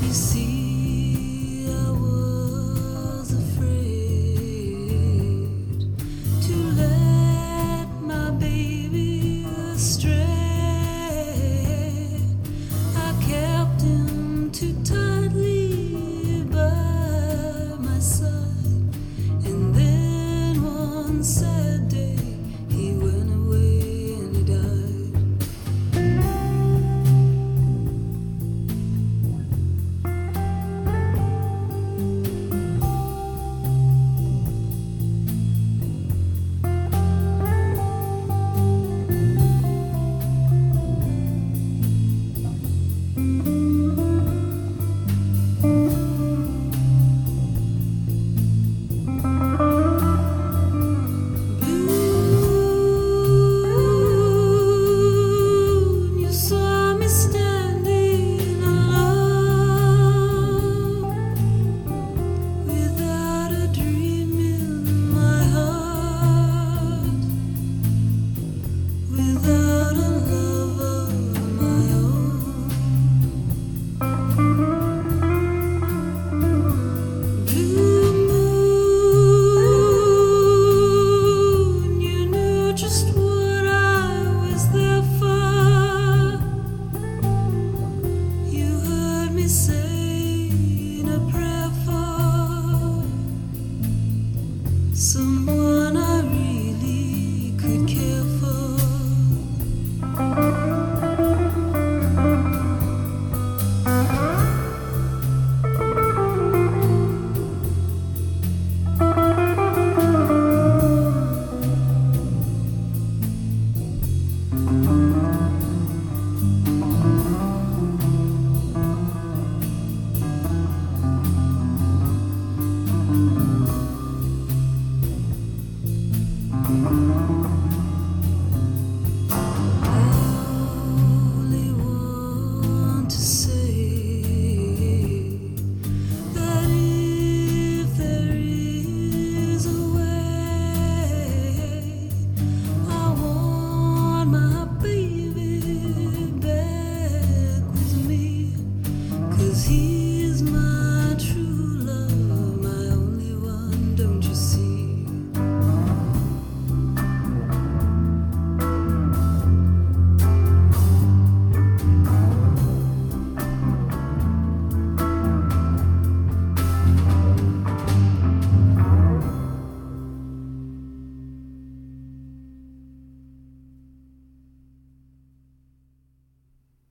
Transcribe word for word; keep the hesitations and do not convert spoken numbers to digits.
You see, I was afraid to let my baby astray. I kept him too tightly by my side, and then one sad day he went away and he died. You saw me standing alone, without a dream in my heart, without a love of my own. Blue moon, you knew just what I was there for. You heard me saying a prayer for someone I really could care for. Only want to say that if there is a way, I want my baby back with me, 'cause he